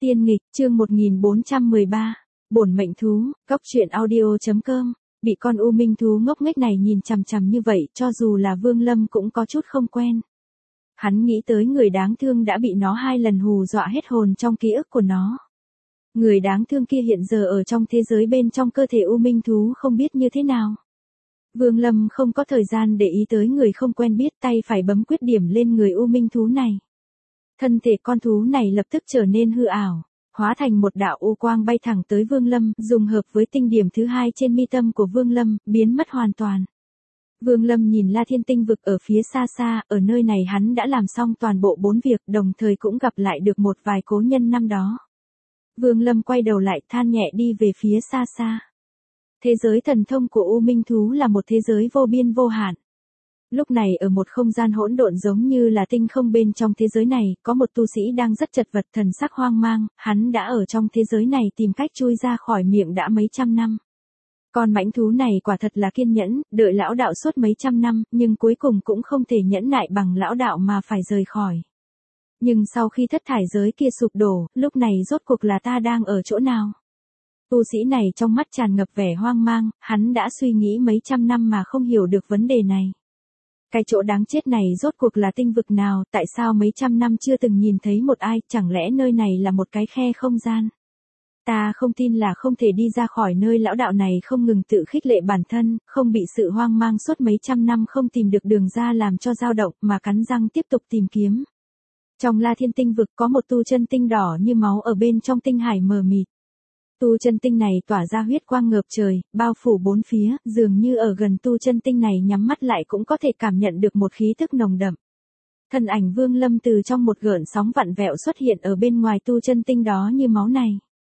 Tiên nghịch, chương 1413, bổn mệnh thú, cóc truyện audio.com. Bị con u minh thú ngốc nghếch này nhìn chằm chằm như vậy, cho dù là Vương Lâm cũng có chút không quen. Hắn nghĩ tới người đáng thương đã bị nó 2 lần hù dọa hết hồn trong ký ức của nó. Người đáng thương kia hiện giờ ở trong thế giới bên trong cơ thể u minh thú không biết như thế nào. Vương Lâm không có thời gian để ý tới người không quen biết, tay phải bấm quyết điểm lên người u minh thú này. Thân thể con thú này lập tức trở nên hư ảo, hóa thành một đạo u quang bay thẳng tới Vương Lâm, dùng hợp với tinh điểm thứ 2 trên mi tâm của Vương Lâm, biến mất hoàn toàn. Vương Lâm nhìn La Thiên Tinh vực ở phía xa xa, ở nơi này hắn đã làm xong toàn bộ 4 việc, đồng thời cũng gặp lại được một vài cố nhân năm đó. Vương Lâm quay đầu lại than nhẹ đi về phía xa xa. Thế giới thần thông của U Minh Thú là một thế giới vô biên vô hạn. Lúc này ở một không gian hỗn độn giống như là tinh không bên trong thế giới này, có một tu sĩ đang rất chật vật thần sắc hoang mang, hắn đã ở trong thế giới này tìm cách chui ra khỏi miệng đã mấy trăm năm. Con mãnh thú này quả thật là kiên nhẫn, đợi lão đạo suốt mấy trăm năm, nhưng cuối cùng cũng không thể nhẫn nại bằng lão đạo mà phải rời khỏi. Nhưng sau khi thất thải giới kia sụp đổ, lúc này rốt cuộc là ta đang ở chỗ nào? Tu sĩ này trong mắt tràn ngập vẻ hoang mang, hắn đã suy nghĩ mấy trăm năm mà không hiểu được vấn đề này. Cái chỗ đáng chết này rốt cuộc là tinh vực nào, tại sao mấy trăm năm chưa từng nhìn thấy một ai, chẳng lẽ nơi này là một cái khe không gian? Ta không tin là không thể đi ra khỏi nơi lão đạo này, không ngừng tự khích lệ bản thân, không bị sự hoang mang suốt mấy trăm năm không tìm được đường ra làm cho dao động, mà cắn răng tiếp tục tìm kiếm. Trong La Thiên Tinh vực có một tu chân tinh đỏ như máu ở bên trong tinh hải mờ mịt. Tu chân tinh này tỏa ra huyết quang ngập trời, bao phủ bốn phía, dường như ở gần tu chân tinh này nhắm mắt lại cũng có thể cảm nhận được một khí thức nồng đậm. Thân ảnh Vương Lâm từ trong một gợn sóng vặn vẹo xuất hiện ở bên ngoài tu chân tinh đó như máu này.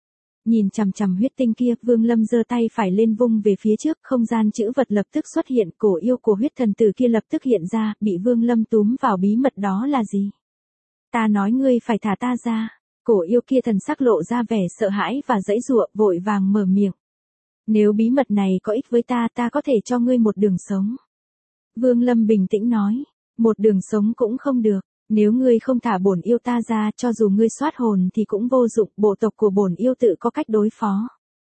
Nhìn chằm chằm huyết tinh kia, Vương Lâm giơ tay phải lên vung về phía trước, không gian chữ vật lập tức xuất hiện, cổ yêu của huyết thần tử kia lập tức hiện ra, bị Vương Lâm túm vào bí mật đó là gì? Ta nói ngươi phải thả ta ra. Cổ yêu kia thần sắc lộ ra vẻ sợ hãi và giãy giụa, vội vàng mở miệng. Nếu bí mật này có ích với ta, ta có thể cho ngươi một đường sống. Vương Lâm bình tĩnh nói, một đường sống cũng không được, nếu ngươi không thả bổn yêu ta ra, cho dù ngươi soát hồn thì cũng vô dụng, bộ tộc của bổn yêu tự có cách đối phó.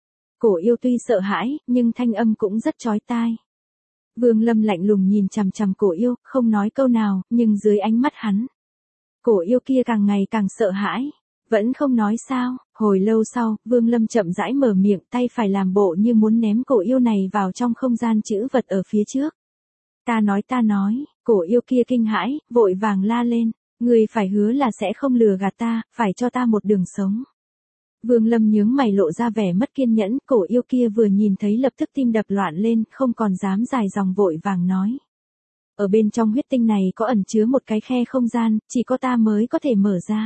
Cổ yêu tuy sợ hãi, nhưng thanh âm cũng rất chói tai. Vương Lâm lạnh lùng nhìn chằm chằm cổ yêu, không nói câu nào, nhưng dưới ánh mắt hắn, cổ yêu kia càng ngày càng sợ hãi. Vẫn không nói sao, hồi lâu sau, Vương Lâm chậm rãi mở miệng, tay phải làm bộ như muốn ném cổ yêu này vào trong không gian chữ vật ở phía trước. Ta nói, cổ yêu kia kinh hãi, vội vàng la lên, ngươi phải hứa là sẽ không lừa gạt ta, phải cho ta một đường sống. Vương Lâm nhướng mày lộ ra vẻ mất kiên nhẫn, cổ yêu kia vừa nhìn thấy lập tức tim đập loạn lên, không còn dám dài dòng vội vàng nói. Ở bên trong huyết tinh này có ẩn chứa một cái khe không gian, chỉ có ta mới có thể mở ra.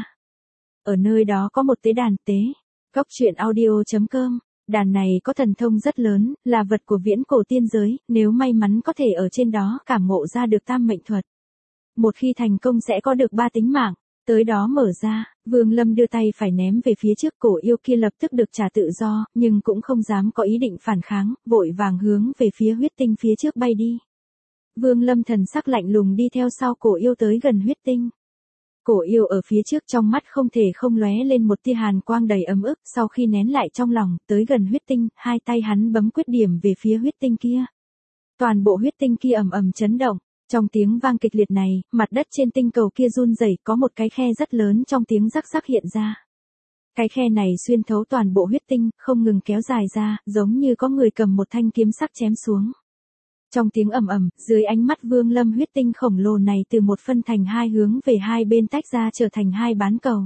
Ở nơi đó có một tế đàn tế, cóc truyện audio.com, đàn này có thần thông rất lớn, là vật của viễn cổ tiên giới, nếu may mắn có thể ở trên đó cảm ngộ ra được tam mệnh thuật. Một khi thành công sẽ có được 3 tính mạng, tới đó mở ra, Vương Lâm đưa tay phải ném về phía trước, cổ yêu kia lập tức được trả tự do, nhưng cũng không dám có ý định phản kháng, vội vàng hướng về phía huyết tinh phía trước bay đi. Vương Lâm thần sắc lạnh lùng đi theo sau cổ yêu tới gần huyết tinh. Cổ yêu ở phía trước trong mắt không thể không lóe lên một tia hàn quang đầy ấm ức, sau khi nén lại trong lòng, tới gần huyết tinh, 2 tay hắn bấm quyết điểm về phía huyết tinh kia. Toàn bộ huyết tinh kia ầm ầm chấn động, trong tiếng vang kịch liệt này, mặt đất trên tinh cầu kia run rẩy, có một cái khe rất lớn trong tiếng rắc rắc hiện ra. Cái khe này xuyên thấu toàn bộ huyết tinh, không ngừng kéo dài ra, giống như có người cầm một thanh kiếm sắc chém xuống. Trong tiếng ầm ầm, dưới ánh mắt Vương Lâm, huyết tinh khổng lồ này từ một phân thành 2 hướng về hai bên tách ra trở thành 2 bán cầu.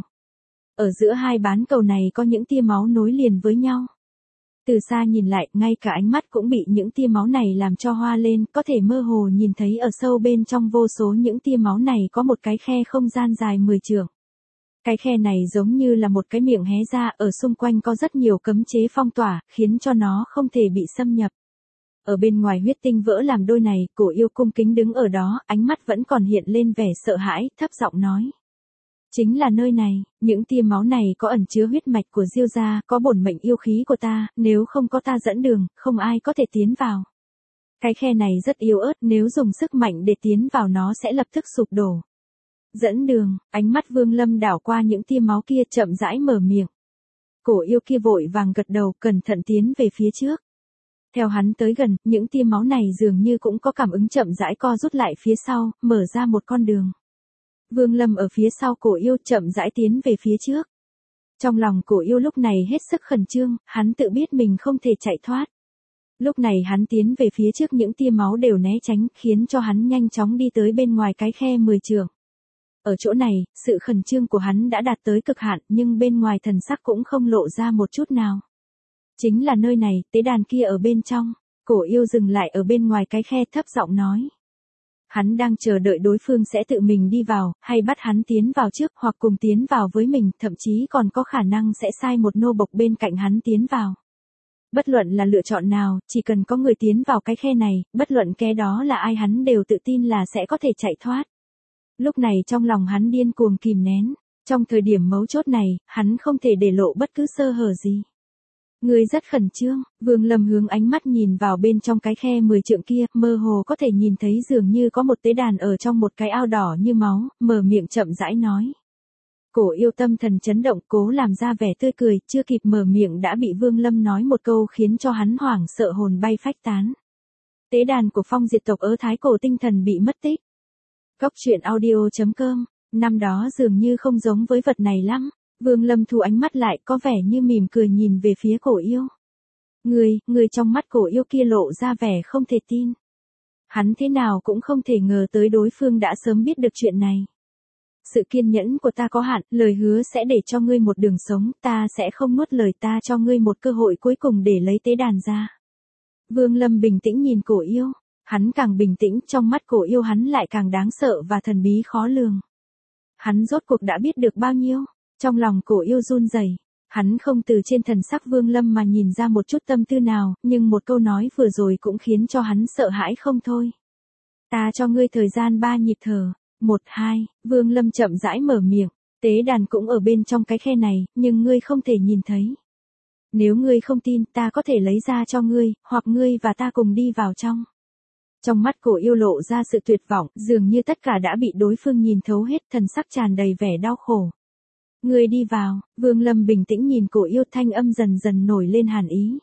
Ở giữa 2 bán cầu này có những tia máu nối liền với nhau. Từ xa nhìn lại, ngay cả ánh mắt cũng bị những tia máu này làm cho hoa lên, có thể mơ hồ nhìn thấy ở sâu bên trong vô số những tia máu này có một cái khe không gian dài 10 trượng. Cái khe này giống như là một cái miệng hé ra, ở xung quanh có rất nhiều cấm chế phong tỏa, khiến cho nó không thể bị xâm nhập. Ở bên ngoài huyết tinh vỡ làm đôi này, cổ yêu cung kính đứng ở đó, ánh mắt vẫn còn hiện lên vẻ sợ hãi, thấp giọng nói. Chính là nơi này, những tia máu này có ẩn chứa huyết mạch của Diêu gia, có bổn mệnh yêu khí của ta, nếu không có ta dẫn đường, không ai có thể tiến vào. Cái khe này rất yếu ớt, nếu dùng sức mạnh để tiến vào nó sẽ lập tức sụp đổ. Dẫn đường, ánh mắt Vương Lâm đảo qua những tia máu kia chậm rãi mở miệng. Cổ yêu kia vội vàng gật đầu, cẩn thận tiến về phía trước. Theo hắn tới gần, những tia máu này dường như cũng có cảm ứng chậm rãi co rút lại phía sau, mở ra một con đường. Vương Lâm ở phía sau cổ yêu chậm rãi tiến về phía trước. Trong lòng cổ yêu lúc này hết sức khẩn trương, hắn tự biết mình không thể chạy thoát. Lúc này hắn tiến về phía trước, những tia máu đều né tránh, khiến cho hắn nhanh chóng đi tới bên ngoài cái khe 10 trượng. Ở chỗ này, sự khẩn trương của hắn đã đạt tới cực hạn, nhưng bên ngoài thần sắc cũng không lộ ra một chút nào. Chính là nơi này, tế đàn kia ở bên trong. Cổ yêu dừng lại ở bên ngoài cái khe, thấp giọng nói. Hắn đang chờ đợi đối phương sẽ tự mình đi vào, hay bắt hắn tiến vào trước, hoặc cùng tiến vào với mình, thậm chí còn có khả năng sẽ sai một nô bộc bên cạnh hắn tiến vào. Bất luận là lựa chọn nào, chỉ cần có người tiến vào cái khe này, bất luận kẻ đó là ai, hắn đều tự tin là sẽ có thể chạy thoát. Lúc này trong lòng hắn điên cuồng kìm nén, trong thời điểm mấu chốt này, hắn không thể để lộ bất cứ sơ hở gì. Người rất khẩn trương, Vương Lâm hướng ánh mắt nhìn vào bên trong cái khe 10 trượng kia, mơ hồ có thể nhìn thấy dường như có một tế đàn ở trong một cái ao đỏ như máu, mở miệng chậm rãi nói. Cổ yêu tâm thần chấn động, cố làm ra vẻ tươi cười, chưa kịp mở miệng đã bị Vương Lâm nói một câu khiến cho hắn hoảng sợ hồn bay phách tán. Tế đàn của Phong Diệt tộc ở Thái Cổ tinh thần bị mất tích. Cốc truyện audio.com, năm đó dường như không giống với vật này lắm. Vương Lâm thu ánh mắt lại, có vẻ như mỉm cười nhìn về phía cổ yêu. Người trong mắt cổ yêu kia lộ ra vẻ không thể tin. Hắn thế nào cũng không thể ngờ tới đối phương đã sớm biết được chuyện này. Sự kiên nhẫn của ta có hạn, lời hứa sẽ để cho ngươi một đường sống, ta sẽ không nuốt lời, ta cho ngươi một cơ hội cuối cùng để lấy tế đàn ra. Vương Lâm bình tĩnh nhìn cổ yêu, hắn càng bình tĩnh, trong mắt cổ yêu hắn lại càng đáng sợ và thần bí khó lường. Hắn rốt cuộc đã biết được bao nhiêu? Trong lòng cổ yêu run rẩy, hắn không từ trên thần sắc Vương Lâm mà nhìn ra một chút tâm tư nào, nhưng một câu nói vừa rồi cũng khiến cho hắn sợ hãi không thôi. Ta cho ngươi thời gian 3 nhịp thở. 1, 2, Vương Lâm chậm rãi mở miệng, tế đàn cũng ở bên trong cái khe này, nhưng ngươi không thể nhìn thấy. Nếu ngươi không tin, ta có thể lấy ra cho ngươi, hoặc ngươi và ta cùng đi vào trong. Trong mắt cổ yêu lộ ra sự tuyệt vọng, dường như tất cả đã bị đối phương nhìn thấu hết, thần sắc tràn đầy vẻ đau khổ. Ngươi đi vào, Vương Lâm bình tĩnh nhìn cổ yêu, thanh âm dần dần nổi lên hàn ý.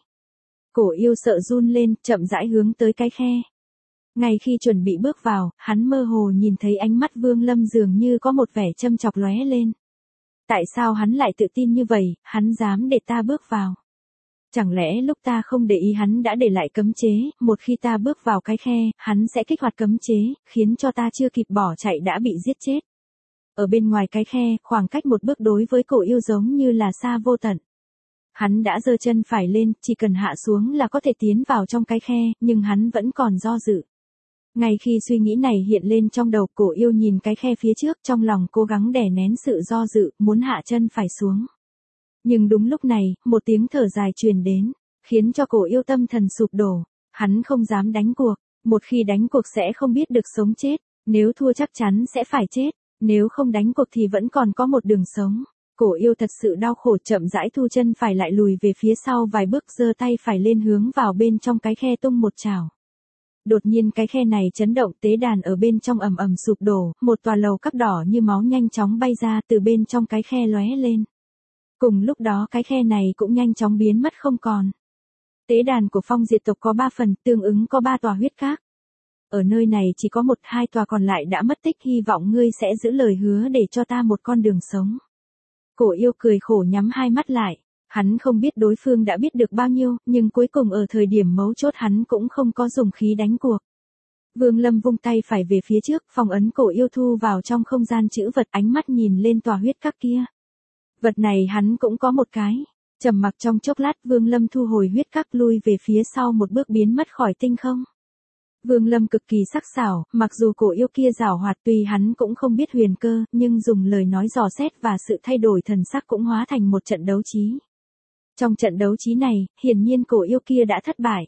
Cổ yêu sợ run lên, chậm rãi hướng tới cái khe. Ngay khi chuẩn bị bước vào, hắn mơ hồ nhìn thấy ánh mắt Vương Lâm dường như có một vẻ châm chọc lóe lên. Tại sao hắn lại tự tin như vậy, hắn dám để ta bước vào? Chẳng lẽ lúc ta không để ý hắn đã để lại cấm chế, một khi ta bước vào cái khe, hắn sẽ kích hoạt cấm chế, khiến cho ta chưa kịp bỏ chạy đã bị giết chết. Ở bên ngoài cái khe, khoảng cách một bước đối với cổ yêu giống như là xa vô tận. Hắn đã giơ chân phải lên, chỉ cần hạ xuống là có thể tiến vào trong cái khe, nhưng hắn vẫn còn do dự. Ngay khi suy nghĩ này hiện lên trong đầu, cổ yêu nhìn cái khe phía trước, trong lòng cố gắng đè nén sự do dự, muốn hạ chân phải xuống. Nhưng đúng lúc này, một tiếng thở dài truyền đến, khiến cho cổ yêu tâm thần sụp đổ. Hắn không dám đánh cuộc, một khi đánh cuộc sẽ không biết được sống chết, nếu thua chắc chắn sẽ phải chết, nếu không đánh cuộc thì vẫn còn có một đường sống. Cổ yêu thật sự đau khổ, chậm rãi thu chân phải lại lùi về phía sau vài bước, giơ tay phải lên hướng vào bên trong cái khe tung một chảo. Đột nhiên cái khe này chấn động, tế đàn ở bên trong ầm ầm sụp đổ, một tòa lầu các đỏ như máu nhanh chóng bay ra từ bên trong cái khe lóe lên. Cùng lúc đó cái khe này cũng nhanh chóng biến mất không còn. Tế đàn của Phong Diệt tộc có 3 phần, tương ứng có 3 tòa huyết các. Ở nơi này chỉ có 1-2 tòa còn lại đã mất tích, hy vọng ngươi sẽ giữ lời hứa để cho ta một con đường sống. Cổ yêu cười khổ nhắm hai mắt lại. Hắn không biết đối phương đã biết được bao nhiêu, nhưng cuối cùng ở thời điểm mấu chốt hắn cũng không có dùng khí đánh cuộc. Vương Lâm vung tay phải về phía trước, phong ấn cổ yêu thu vào trong không gian chữ vật, ánh mắt nhìn lên tòa huyết các kia. Vật này hắn cũng có một cái. Trầm mặc trong chốc lát, Vương Lâm thu hồi huyết các, lui về phía sau một bước biến mất khỏi tinh không. Vương Lâm cực kỳ sắc sảo, mặc dù cổ yêu kia giảo hoạt, tuy hắn cũng không biết huyền cơ, nhưng dùng lời nói dò xét và sự thay đổi thần sắc cũng hóa thành một trận đấu trí. Trong trận đấu trí này, hiển nhiên cổ yêu kia đã thất bại.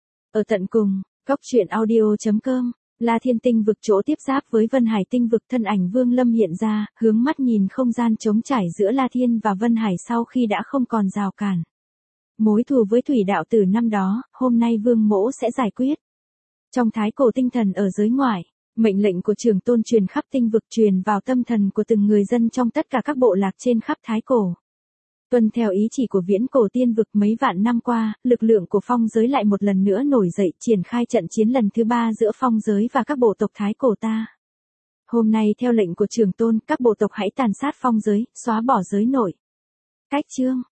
Ở tận cùng, Cốc truyện audio.com, La Thiên tinh vực chỗ tiếp giáp với Vân Hải tinh vực, thân ảnh Vương Lâm hiện ra, hướng mắt nhìn không gian trống trải giữa La Thiên và Vân Hải sau khi đã không còn rào cản. Mối thù với Thủy đạo tử năm đó, hôm nay Vương Mỗ sẽ giải quyết. Trong thái cổ tinh thần ở giới ngoại, mệnh lệnh của Trường Tôn truyền khắp tinh vực, truyền vào tâm thần của từng người dân trong tất cả các bộ lạc trên khắp thái cổ. Tuân theo ý chỉ của viễn cổ tiên vực mấy vạn năm qua, lực lượng của phong giới lại một lần nữa nổi dậy triển khai trận chiến lần thứ 3 giữa phong giới và các bộ tộc Thái cổ ta. Hôm nay theo lệnh của Trường Tôn, các bộ tộc hãy tàn sát phong giới, xóa bỏ giới nội. Cách chương